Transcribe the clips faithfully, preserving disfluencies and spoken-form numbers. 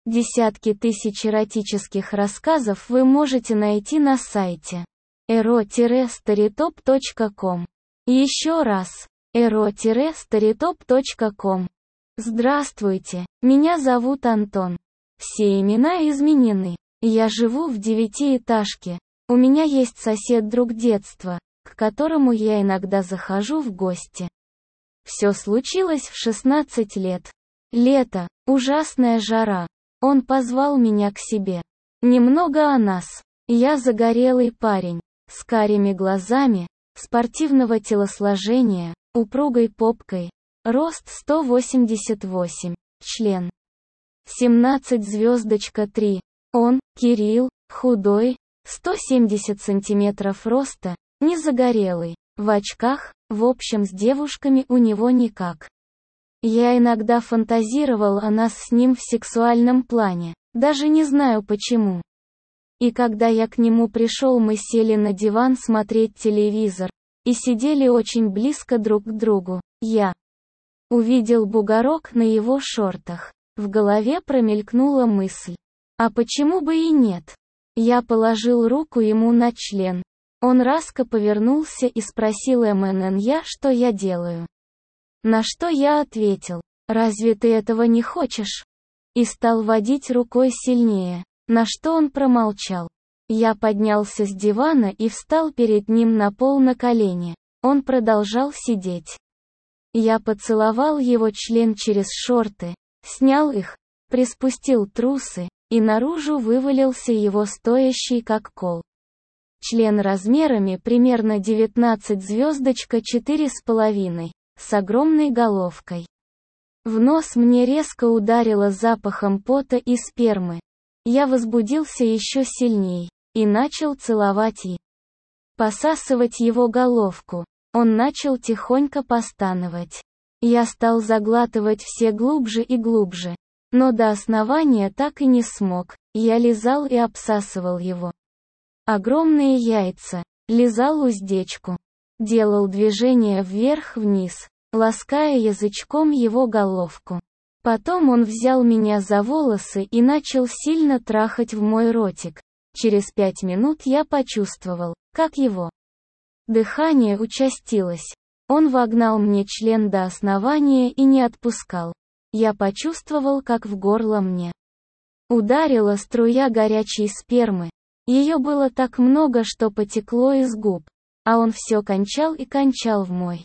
Десятки тысяч эротических рассказов вы можете найти на сайте эро старитоп точка ком. Еще раз, эро старитоп точка ком. Здравствуйте, меня зовут Антон. Все имена изменены. Я живу в девятиэтажке. У меня есть сосед-друг детства, к которому я иногда захожу в гости. Все случилось в шестнадцать лет. Лето, ужасная жара. Он позвал меня к себе. Немного о нас. Я загорелый парень, с карими глазами, спортивного телосложения, упругой попкой, рост сто восемьдесят восемь, член семнадцать звездочка три. Он, Кирилл, худой, сто семьдесят сантиметров роста, не загорелый, в очках, в общем с девушками у него никак. Я иногда фантазировал о нас с ним в сексуальном плане, даже не знаю почему. И когда я к нему пришел, мы сели на диван смотреть телевизор, и сидели очень близко друг к другу. Я увидел бугорок на его шортах. В голове промелькнула мысль. А почему бы и нет? Я положил руку ему на член. Он резко повернулся и спросил меня, что я делаю. На что я ответил: «Разве ты этого не хочешь?» И стал водить рукой сильнее, на что он промолчал. Я поднялся с дивана и встал перед ним на пол на колени. Он продолжал сидеть. Я поцеловал его член через шорты, снял их, приспустил трусы, и наружу вывалился его стоящий как кол член размерами примерно девятнадцать звездочка четыре с половиной. С огромной головкой. В нос мне резко ударило запахом пота и спермы. Я возбудился еще сильней, и начал целовать и посасывать его головку. Он начал тихонько постановать. Я стал заглатывать все глубже и глубже, но до основания так и не смог. Я лизал и обсасывал его огромные яйца, лизал уздечку. Делал движение вверх-вниз, лаская язычком его головку. Потом он взял меня за волосы и начал сильно трахать в мой ротик. Через пять минут я почувствовал, как его дыхание участилось. Он вогнал мне член до основания и не отпускал. Я почувствовал, как в горло мне ударила струя горячей спермы. Ее было так много, что потекло из губ. А он все кончал и кончал в мой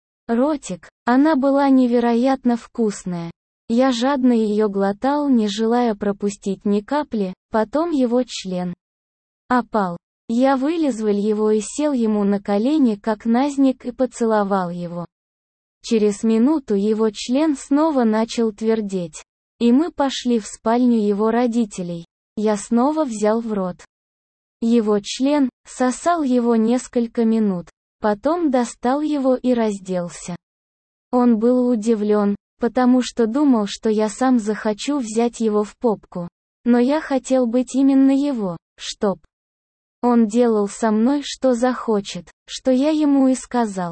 ротик. Она была невероятно вкусная. Я жадно ее глотал, не желая пропустить ни капли. Потом его член опал. Я вылизывал его и сел ему на колени как назник и поцеловал его. Через минуту его член снова начал твердеть. И мы пошли в спальню его родителей. Я снова взял в рот его член, сосал его несколько минут, потом достал его и разделся. Он был удивлен, потому что думал, что я сам захочу взять его в попку. Но я хотел быть именно его, чтоб он делал со мной что захочет, что я ему и сказал.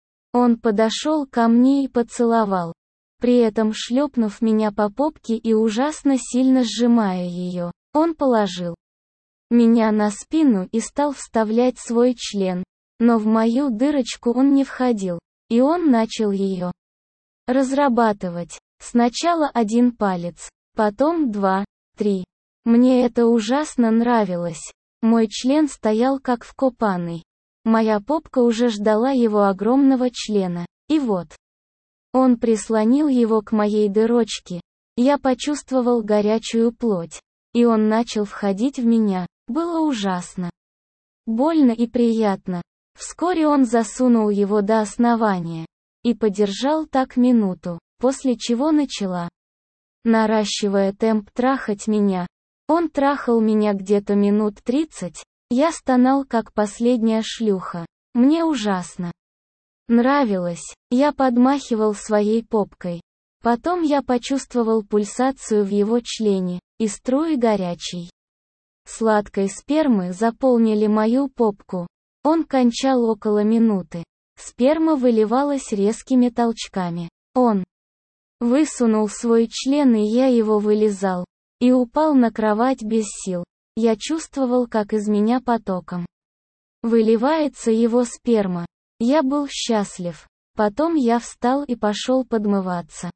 Он подошел ко мне и поцеловал, при этом шлепнув меня по попке и ужасно сильно сжимая ее. Он положил меня на спину и стал вставлять свой член, но в мою дырочку он не входил, и он начал ее разрабатывать. Сначала один палец, потом два, три. Мне это ужасно нравилось. Мой член стоял как вкопанный. Моя попка уже ждала его огромного члена, и вот он прислонил его к моей дырочке. Я почувствовал горячую плоть, и он начал входить в меня. Было ужасно больно и приятно. Вскоре он засунул его до основания и подержал так минуту, после чего начала, наращивая темп, трахать меня. Он трахал меня где-то минут тридцать. Я стонал как последняя шлюха. Мне ужасно нравилось. Я подмахивал своей попкой. Потом я почувствовал пульсацию в его члене, и струи горячей сладкой спермы заполнили мою попку. Он кончал около минуты. Сперма выливалась резкими толчками. Он высунул свой член, и я его вылизал. и упал на кровать без сил. Я чувствовал, как из меня потоком выливается его сперма. Я был счастлив. Потом я встал и пошел подмываться.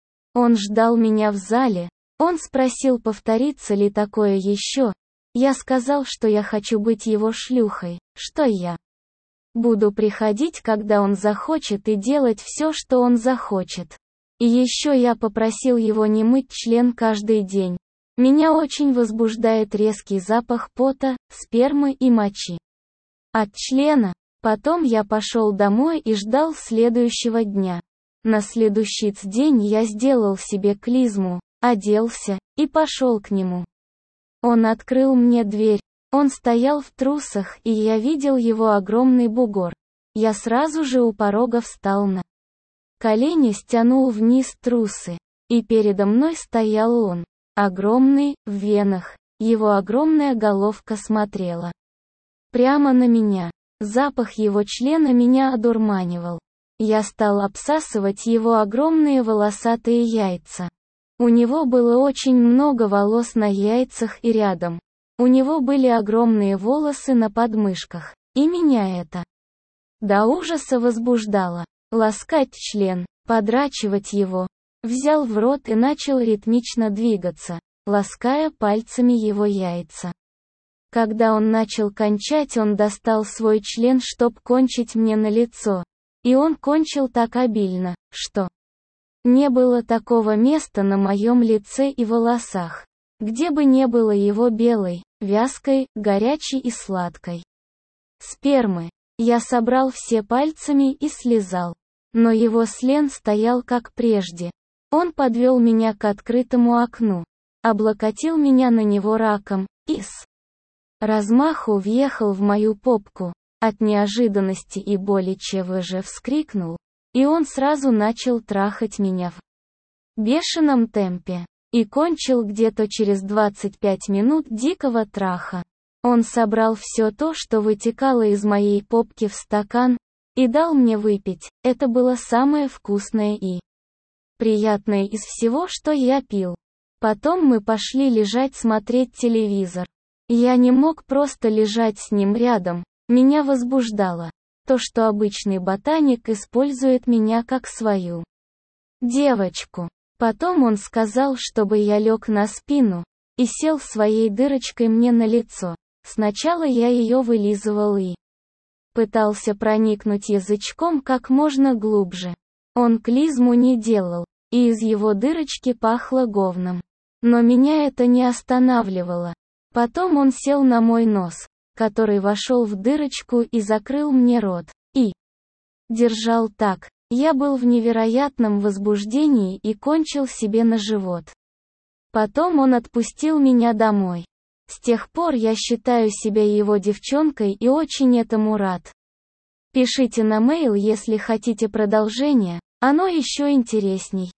Он ждал меня в зале. Он спросил, повторится ли такое еще. Я сказал, что я хочу быть его шлюхой, что я буду приходить, когда он захочет, и делать все, что он захочет. И еще я попросил его не мыть член каждый день. Меня очень возбуждает резкий запах пота, спермы и мочи от члена. Потом я пошел домой и ждал следующего дня. На следующий день я сделал себе клизму, оделся и пошел к нему. Он открыл мне дверь. Он стоял в трусах, и я видел его огромный бугор. Я сразу же у порога встал на колени, стянул вниз трусы. И передо мной стоял он. Огромный, в венах. Его огромная головка смотрела прямо на меня. Запах его члена меня одурманивал. Я стал обсасывать его огромные волосатые яйца. У него было очень много волос на яйцах и рядом. У него были огромные волосы на подмышках. И меня это до ужаса возбуждало. Ласкать член, подрачивать его. Взял в рот и начал ритмично двигаться, лаская пальцами его яйца. Когда он начал кончать, он достал свой член, чтоб кончить мне на лицо. И он кончил так обильно, что не было такого места на моем лице и волосах, где бы не было его белой, вязкой, горячей и сладкой спермы. Я собрал все пальцами и слезал. Но его член стоял как прежде. Он подвел меня к открытому окну, облокотил меня на него раком, и с размаху въехал в мою попку. От неожиданности и боли ЧВЖ вскрикнул, и он сразу начал трахать меня в бешеном темпе. И кончил где-то через двадцать пять минут дикого траха. Он собрал все то, что вытекало из моей попки, в стакан, и дал мне выпить. Это было самое вкусное и приятное из всего, что я пил. Потом мы пошли лежать смотреть телевизор. Я не мог просто лежать с ним рядом. Меня возбуждало то, что обычный ботаник использует меня как свою девочку. Потом он сказал, чтобы я лег на спину и сел своей дырочкой мне на лицо. Сначала я ее вылизывал и пытался проникнуть язычком как можно глубже. Он клизму не делал, и из его дырочки пахло говном. Но меня это не останавливало. Потом он сел на мой нос, который вошел в дырочку и закрыл мне рот, и держал так. Я был в невероятном возбуждении и кончил себе на живот. Потом он отпустил меня домой. С тех пор я считаю себя его девчонкой и очень этому рад. Пишите на mail, если хотите продолжение, оно еще интересней.